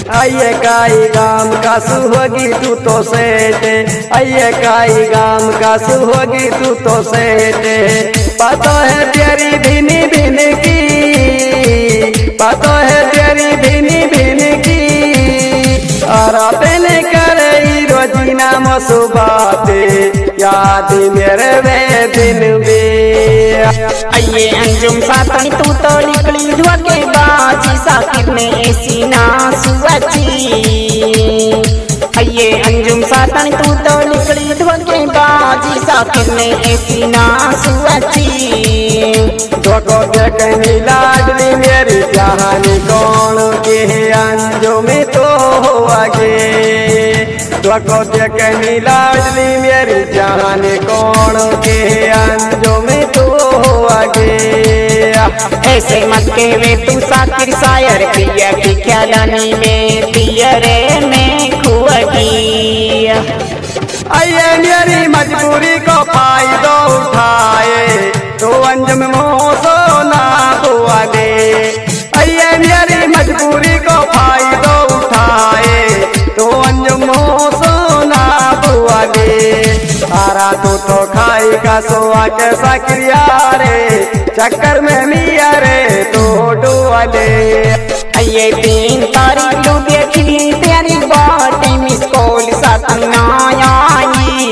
आइए काई गाम का सुहोगी तू तो सेठे, आइए काई गाम का सुहोगी तू तो सेठे। पता है तेरी भिनी भिन की, पता है तेरी भिनी भिन की। और अपने करे रोजीना मसुबाते याद मेरे वे दिन वे। आइए अंजुम सातनी तू तो निकली धोखे बाजी साकिर ने ऐसी ना सुवची। आइए अंजुम सातनी तू तो निकली धोखे बाजी साकिर ने ऐसी ना सुवची। धोखो देखनी लाडली मेरी जहानी कौन के अंजुम तो आगे। धोखो देखनी लाडली मेरी जहानी कौन के अंजुम तो आगे। ऐसे मत कहवे तू साकिर शायर पिया की ख्यालानी में पियरे में खुआगी। आइए मेरी मजबूरी को फायदा उठाए तो अंजुम मोसो ना बुआ दे। आइए मेरी मजबूरी को फायदा उठाए तो अंजुम मोसो ना बुआ दे। सारा तो खाई का सोआ के साकिरिया रे चक्कर में मिया रे तो डुआ दे। आइए 3 तारीख लू देखी तेरी बाटी मिस कॉल सतना आई।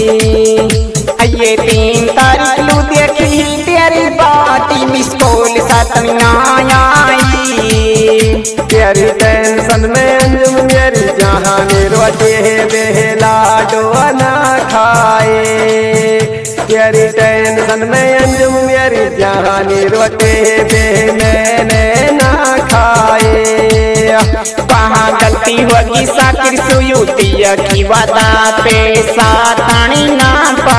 आइए 3 तारीख लू देखी तेरी बाटी मिस कॉल सतना आई। तेरी टेंशन में अंजुम मेरी जहानी रोते बेहला डोआ ना खाए। तेरी टेंशन में अंजुम मेरी जहानी रोते बे मैंने ना खाए। वहाँ गलती होगी साकिर सुयुतिया की वादा पे सातानी ना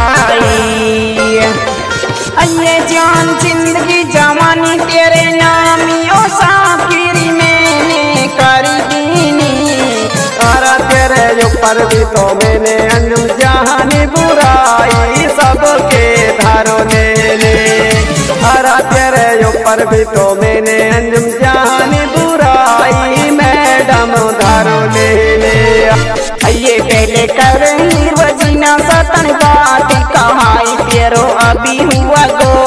पाई। आइए जान जिंदगी जवानी तेरे नामी ओ साकिरी मैंने कर दीनी। और तेरे ऊपर भी तो मैंने अंजुम जहानी बुराई सबके धारो ले ले। और तेरे ऊपर भी तो मैंने अंजुम जहानी बुराई मैडम धारो ले ले। आइए पहले कर वजीना सतन बात कहाई तेरो अभी हुआ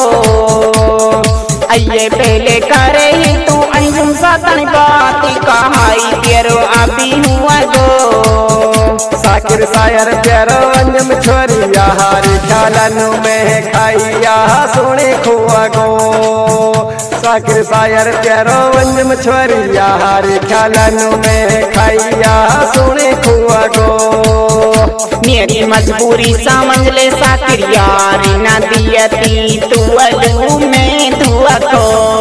गो। आइए पहले करे तू अंजुम सतन बात कहाई तेरो अभी हुआ गो। साकिर शायर प्यारो अंजुम छोरिया हारी ख्यालन में खाइया सोने खुआ गो। साकिर शायर प्यारो अंजुम छोरिया हारी ख्यालन में खाइया सोने खुआ गो। मेरी मजबूरी समझ ले साकिर यारी न दियती तू अलू में धुआ को।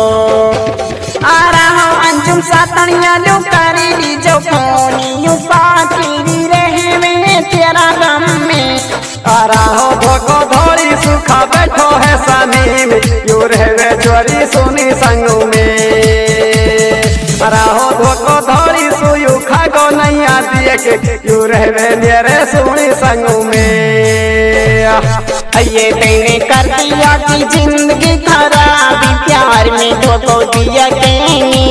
आ रहा अंजुम सातनिया लो करी ली जो फोनी साकिरी रहे में तेरा गम में। आ रहा धोको धोरी सुखा बैठो है सानी में यू रहे चोरी सोनी संग में। आ रहा धोको धोरी सुयू खागो नहीं आती के यू रहे मेरे सोनी संग में। आइए तेने कर दिया कि जिंदगी खराबी प्यार में धोखो दिया कहनी।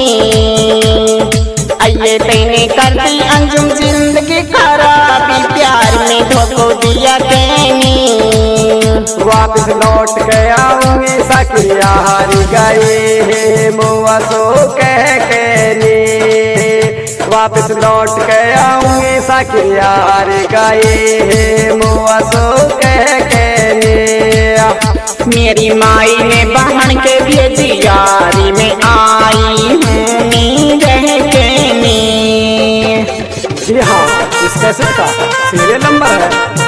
आइए तेने कर दी अंजुम जिंदगी खराबी प्यार में धोखो दिया कहनी। वापस लौट के आऊंगी साकिरिया हारी गई मुआ सो कह के नी। वापस लौट के आऊंगी साकिरिया हारी गई मुआ सो कह के नी। मेरी माई ने बहन के भेजी यारी में आई हूँ नी रह के नी। जी हाँ, इस कैसेट का सीरियल नंबर है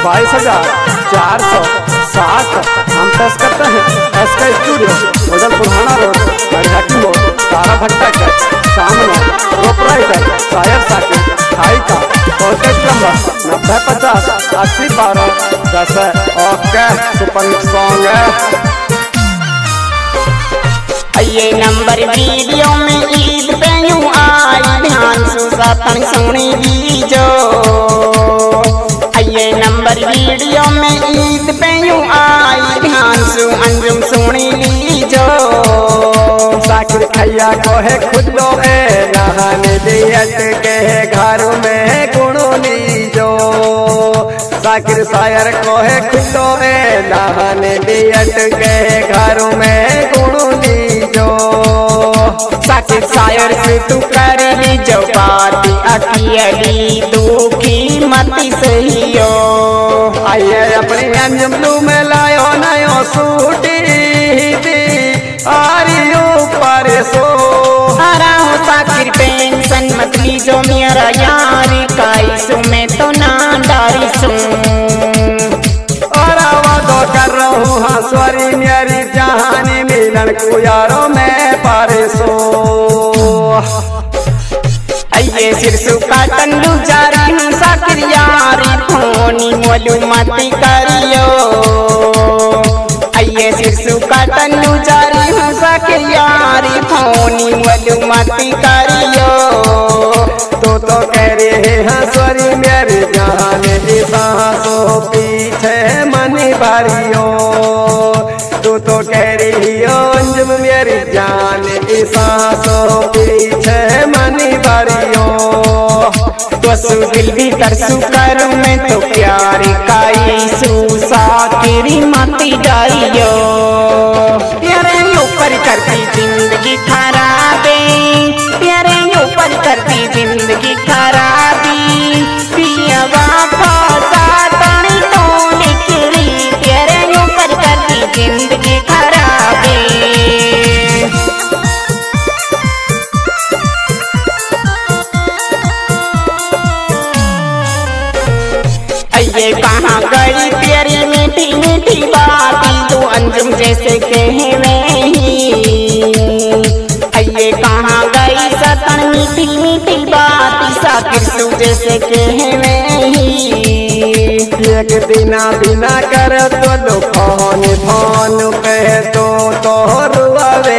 22,460। हम पेश करते हैं एसके स्टूडियो होटल पुराना रोड गढ़ी मोड़ तारा भट्टा के सामने। प्रोपराइटर शायर साकिर खाई का contact number 9050 80 12 10। Okay super song है। ये नंबर वीडियो में ईद पे यूं आई ध्यान से सतन सुनी दीजो। ये नंबर वीडियो में ईद पे यूं आई ध्यान से अंजुम सुनी लीजो। साकिर खैया को है खुद लो ए नहाने दियत के घर में गुणो लीजो। साकिर शायर को है खुदो ऐलान दियट के घर में गुणो लीजो। साकिर शायर से तू कर लीजो बात अकेली दुखी मती सहियो। आइए अपनी अंजुम में लायो नयो सूटी दी आरियो पर सो। हराओ साकिर टेंशन मत लीजो मेरा यार काइसु में तो ना डारी सू। और वादो कर रहूं हाँ स्वरी मेरी जहानी मिलन को यारो में परसो। अये सिरसु का टंडू जारी हूँ साकिर यारी फोनी मोलू मती करियो। अये सिरसु का टंडू जारी हूँ साकिर यारी फोनी मोलू मती करियो। तो कह रहे हैं स्वरी मेरी जान की सांसों पीछे मनी भरियो। तो कह रही हो अंजुम मेरी जान की सांसों पीछे मनी भरियो। तो दिल भी तरसु करूँ मैं तो प्यार काइसु साकिरी मती डारियो। प्यारे ऊपर करती जिंदगी खराबे प्यारे ऊपर करती जिंदगी खराबी पिया फसा तनी तो निकली प्यारे ऊपर करती जिंदगी खराबी। ये कहाँ गई तेरी मीठी मीठी बाती तू अंजुम जैसे कहवे ही। ये कहाँ गई सतन मीठी मीठी बाती साकिर तू जैसे कहवे ही। एक दिना बिना कर तो लो फोन फोन कह तो रुआवे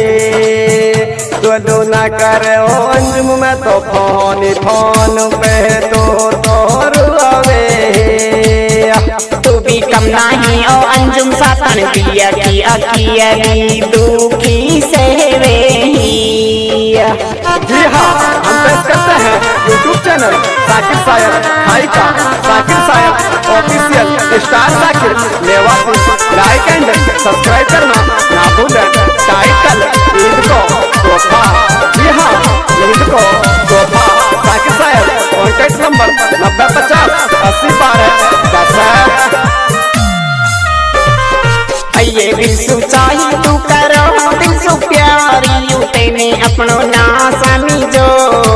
तो ना करे अंजुम में तो फोन फोन कह तो रुआवे। तू भी कम नहीं ओ अंजुम सातन दिया की अकेली दुखी सहवे ही। जी हाँ, हम पेश करते हैं यूट्यूब चैनल साकिर शायर भाई का साकिर शायर ऑफिशियल स्टार साकिर लेवासी। लाइक एंड सब्सक्राइब करना ना भूलें। टाइटल ईद को तोहफा। जी हाँ, ईद को तोहफा साकिर शायर। Contact number 9050 80 12 10। ये दिलसु चाही तू करो दिलसु प्यारी यू तेने अपनो ना समझो।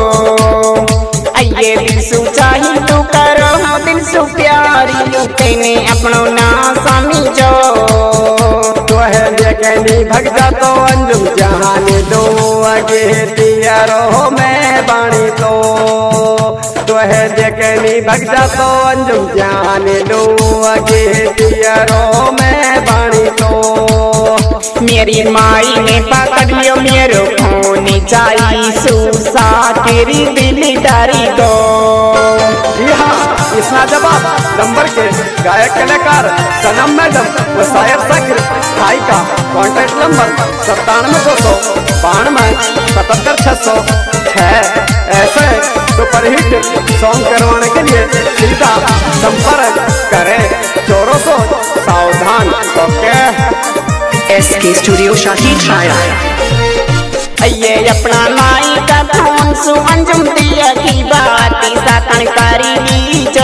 ये दिलसु चाही तू करो दिलसु प्यारी यू तेने अपनो ना समझो। तो है देखनी भग जा तो अंजुम जहान दो आगे तियारो में बाणी तो है देखनी भग जा तो अंजुम जहान दो आगे तियारो में बाणी मेरी माई ने पकड़ लियो मेरो फोन चाहिए सुसा तेरी दिल डारी दो। जी हाँ, इसना जवाब नंबर के गायक कलाकार सनम मैडम व शायर साकिर भाई का कॉन्टेक्ट नंबर 97 292 77 ऐसे सुपरहिट सॉन्ग करवाने के लिए सीधा संपर्क करें। चोरों को सावधान। ओके SK स्टूडियो शाहीन शायर। ये अपना माई का फोन सु अंजुम दिया की बाती सातन करी लीजो।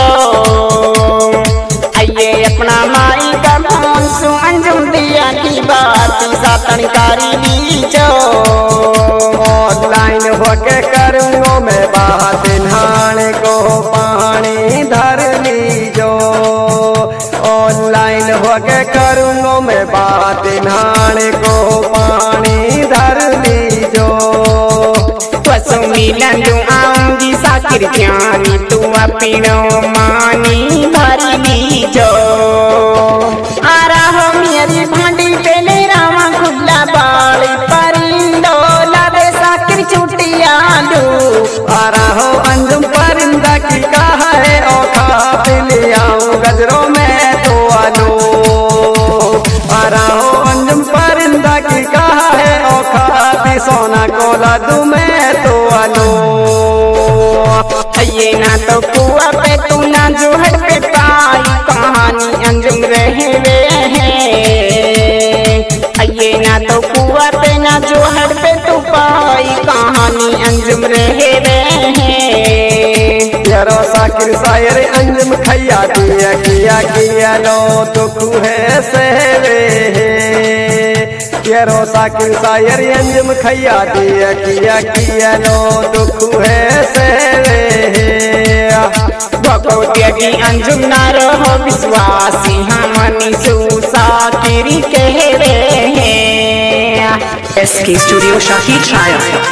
ये अपना माई का फोन सु अंजुम दिया की बाती सातन करी लीजो। ऑनलाइन होके करूँगो मैं बात नहाने को पानी धर लीजो। ऑनलाइन होके करूँगो मैं बात नहाने को पानी धर लीजो। पसु मिलन आऊंगी साकिर जानी तू अपनो मानी भर लीजो। आ रहा मेरी भांडी पेले रामा खुला बाली परिंदो लावे साकिर चुटिया लू। आ रहा अंजुम परिंदा की कहा है औखा पिले आऊं गजरों में तो आलो। आ रहा अंजुम परिंदा की कहा है औखा सोना को लादू में तो आलो। ये ना तो कुआ पे तू ना जोहर पे पाई कहानी अंजुम रहे वे ये ना तो कुआ पे ना जोहर पे तू पाई कहानी अंजुम रहे वे यारो साकिर सायर अंजुम खैया दिया किया लो दुख है सहवे यारो साकिर सायर अंजुम खैया दिया किया लो दुख है सहवे भगवती अंजुम ना रहो विश्वासी हमनी साकिरी कहवे SK Studio Shahid Shaya.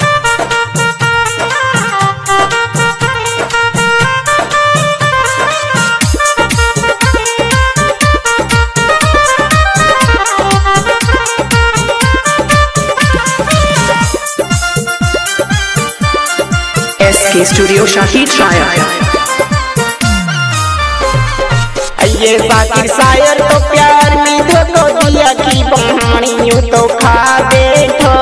SK Studio Shahid Shaya. ये साकिर शायर तो प्यार में धोखो दिया की बहानी यूं तो खा बैठो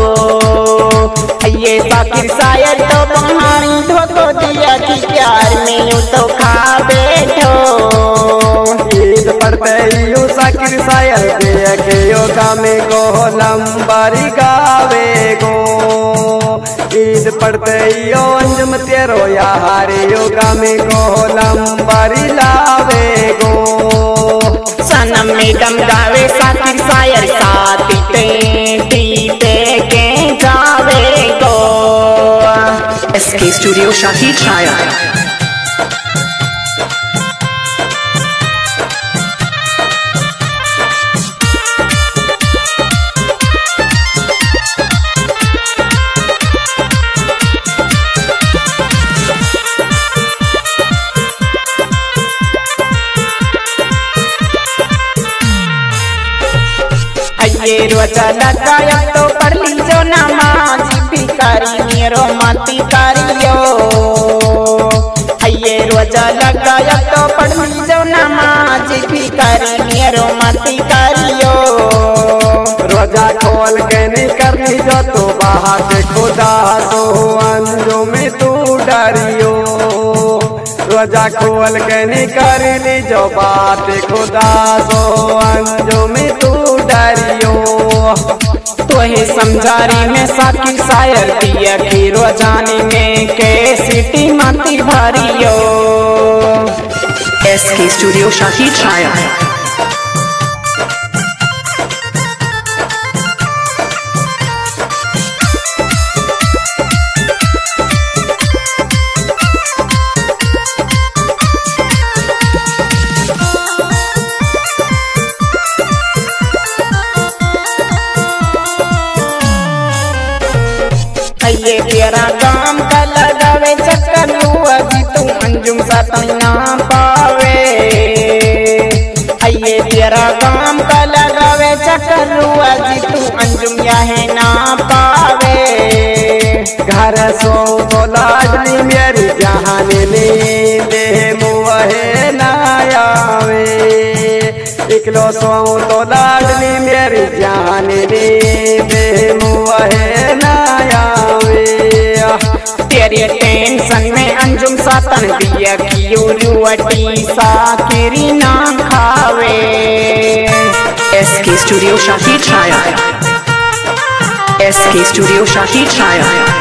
ये साकिर शायर तो बहानी धोखो दिया की प्यार में यूं तो खा बैठो ईद पढ़ते यूं साकिर शायर देखे योगा में को नंबर गावे गो ईद पढ़ते यो अंजुम तेरो यार योगा में को नंबर लावे गो सनम में गम गावे साकिर शायर साथी पे के जावे गो SK Studio Shahid Shaya. ये रोजा लगाया तो पढ़ लीजो नमाज भिखारी मेरो मती करियो ये रोजा लगाया तो पढ़ लीजो नमाज भिखारी मेरो मती करियो रोजा खोल के नहीं कर लीजो तो बाहर से खुदा तो अंजो में तू डरियो रोजा खोल के नहीं कर लीजो बात खुदा तो अंजो में तू डरियो तोहे समझारी में साकिर शायर दिया की रोजानी में कैसी मती भरियो SK Studio Shahid Shaya. ये तेरा काम का लगावे चक्कर अजी तू अंजुम साथ ना पावे ये तेरा काम का लगावे चक्कर अजी तू अंजुम यहे ना पावे घर सो तो लाडली मेरी जहान ले दे मुहे ना आवे इकलो सो तो लाडली मेरी जान ले दे मुहे ना आवे तेरे टेंशन में अंजुम सातन दिया की रुवटी साकिरी ना खावे SK Studio Shahid Shaya. SK Studio Shahid Shaya.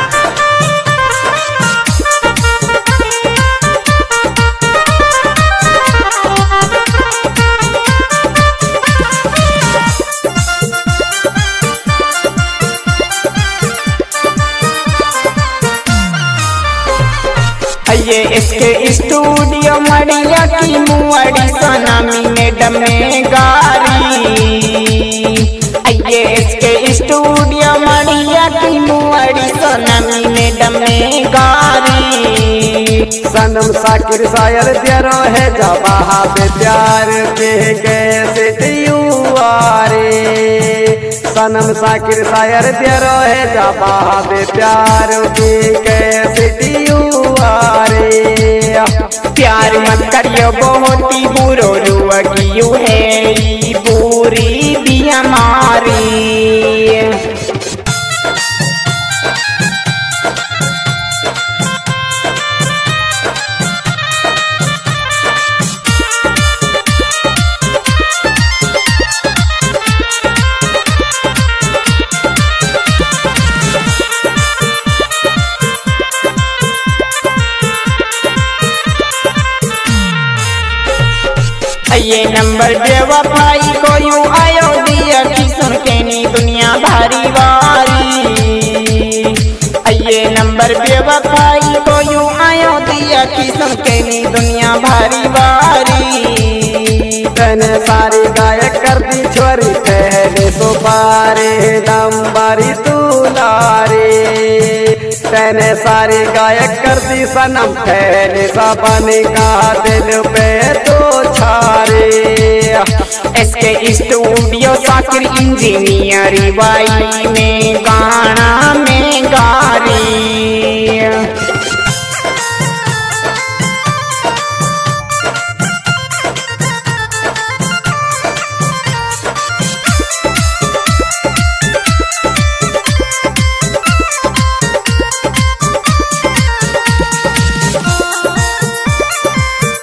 ये इसके स्टूडियो मड़िया की मुआड़ी सोनामी मैडम में गारी ये इसके स्टूडियो मड़िया की मुआड़ी सोनामी मैडम में गारी सनम साकिर शायर तेरो है जवाहा पे प्यार के कैसे युवारे सनम साकिर शायर तेरो है जवाहा पे प्यार के कैसे युवारे प्यार मत करियो बहुत ही बुरो रुआ की यू है बुरी भी हमारी ये नंबर बेवफाई को यूं आयो दिया की सुन के नी दुनिया भारी वारी। ये नंबर बेवफाई को यूं आयो दिया की सुन के नी दुनिया भारी वारी। तने सारी गायक कर दी छोरी पहले तो पारे नंबरी तुलारे। तने सारी गायक कर दी सनम पहले सपन का दिल पे तो छारे। एसके स्टूडियो साकिर इंजीनियर बाई में गाना में गारी।